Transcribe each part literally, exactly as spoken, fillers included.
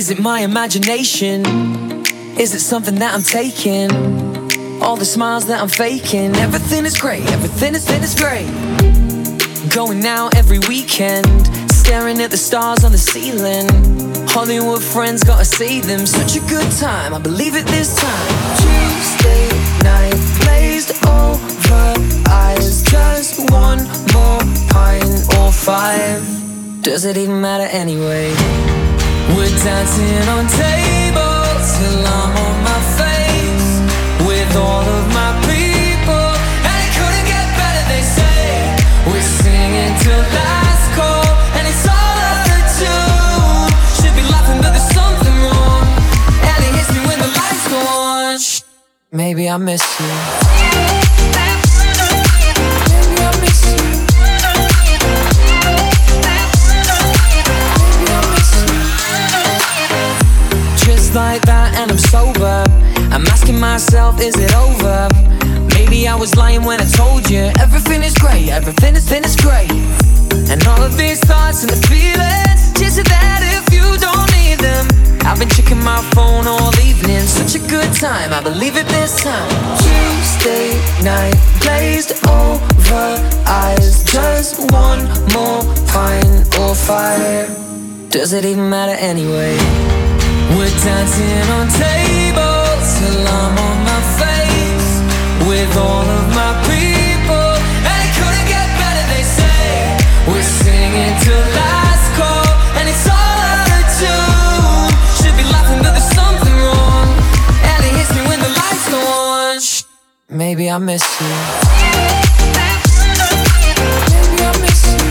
Is it my imagination? Is it something that I'm taking? All the smiles that I'm faking. Everything is great, everything is, everything is great. Going out every weekend, staring at the stars on the ceiling. Hollywood friends, gotta see them. Such a good time, I believe it this time. Tuesday night, glazed over eyes. Just one more pint or five. Does it even matter anyway? We're dancing on tables till I'm on my face with all of my people, and it couldn't get better, they say. We're singing till last call, and it's all out of tune. Should be laughing, but there's something wrong, and it hits me when the lights go on. Shh, maybe I miss you. Maybe I miss you. Like that and I'm sober. I'm asking myself, is it over? Maybe I was lying when I told you everything is great, everything is, everything is great. And all of these thoughts and the feelings, just that if you don't need them. I've been checking my phone all evening. Such a good time, I believe it this time. Tuesday night, glazed over eyes. Just one more pint or five. Does it even matter anyway? We're dancing on tables till I'm on my face with all of my people, and it couldn't get better, they say. We're singing till last call, and it's all out of tune. Should be laughing, but there's something wrong, and it hits me when the lights go on. Shh, maybe I miss you. Maybe I miss you.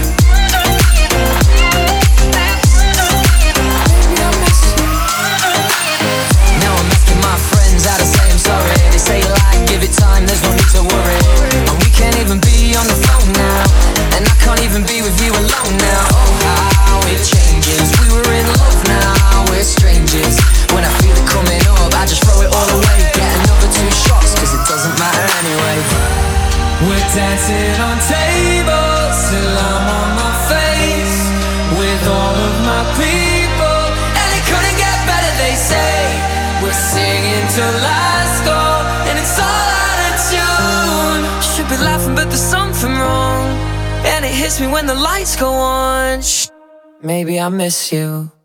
Time, there's no need to worry, and we can't even be on the phone now, and I can't even be with you alone now. Oh, how it changes. We were in love, now we're strangers. When I feel it coming up, I just throw it all away. Get another two shots, cause it doesn't matter anyway. We're dancing on tables till I'm on my face with all of my people, and it couldn't get better, they say. We're singing till last call, and it's all should be laughing, but there's something wrong, and it hits me when the lights go on. Shh, maybe I miss you.